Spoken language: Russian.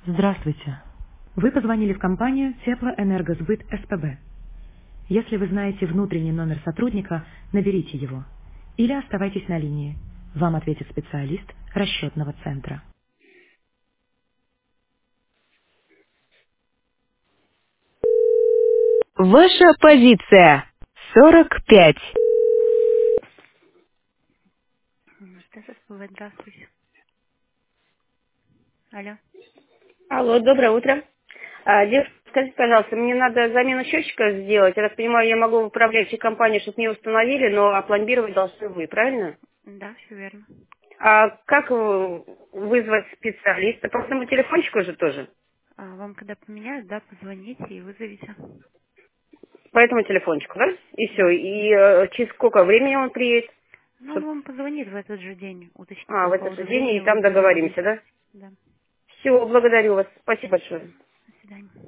Здравствуйте. Вы позвонили в компанию Теплоэнергосбыт СПБ. Если вы знаете внутренний номер сотрудника, наберите его. Или оставайтесь на линии. Вам ответит специалист расчетного центра. Ваша позиция 45. Здравствуйте. Алло. Алло, доброе утро. Девушка, скажите, пожалуйста, мне надо замену счетчика сделать. Я так понимаю, я могу в управляющей компании, чтобы мне установили, но опломбировать должны вы, правильно? Да, все верно. А как вызвать специалиста? По этому телефончику же тоже? Вам когда поменяют, да, позвоните и вызовите. По этому телефончику, да? И все. Да. И через сколько времени он приедет? Ну, он вам позвонит в этот же день, уточнит по В этот же поводу день, и времени, вы там договоритесь. договоримся, да? Да. Все, благодарю вас. Спасибо большое. До свидания.